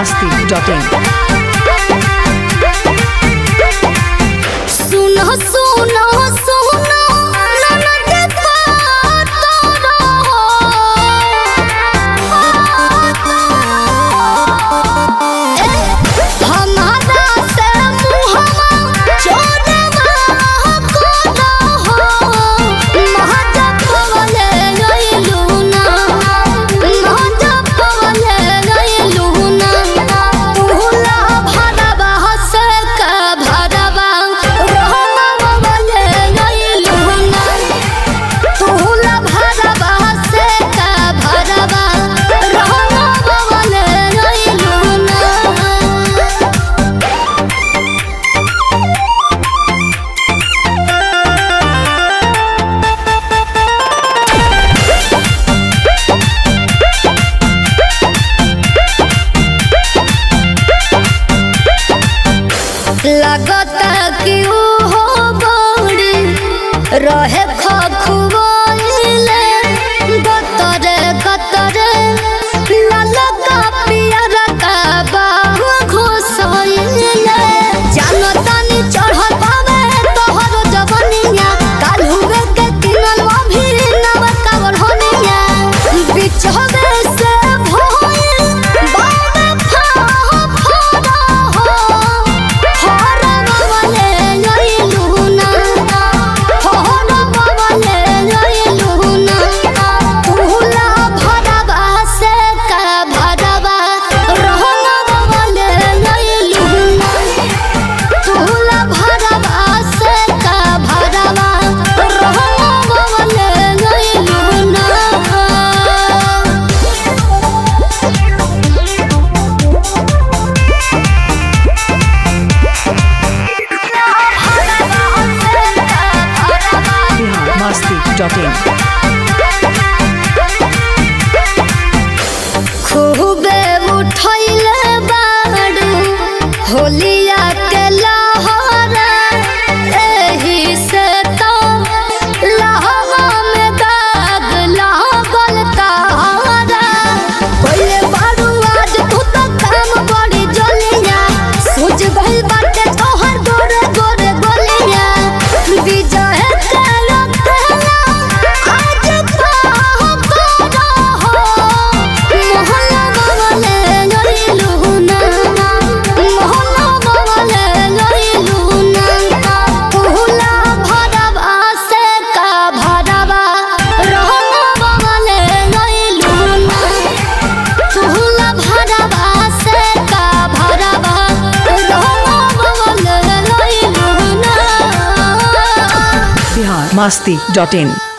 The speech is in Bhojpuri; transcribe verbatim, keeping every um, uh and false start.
masti dot in. सुनो सुनो सुनो ननद पातरा हमारा से मुहवा चोदवा कोदा हो महजब वाले गइलुना महजब वाले गइलुना तुला भरवा से का भरवा लगता कि हो बड़ी रहे खखुआइले गतरे गतरे ललका पियर का बाहु घोसइले जानतानी चढ़ल पावे तोहर जवनिया काल हुए के किनल अभी नव कावर होनिया बिचहबे से भइल बावे फा फरा हो masti dot in. खूबे उठैले बाड़ू होलिया के लहरा एही से तो लहवा में दाग लागल तारा कोइले बाड़ू आज तू तो काम बड़ी जलिया सोच गइल बाटे तोहर गोरे गोरे गोलिया विजय के रखला आज पाह करा हो मोहल्ला वाले गइलुना मोहल्ला वाले गइलुना तुला भरवा से का भरवा रहना वाले गइलुना तुला भरवा से का भरवा रहना वाले गइलुना Bihar masti dot in.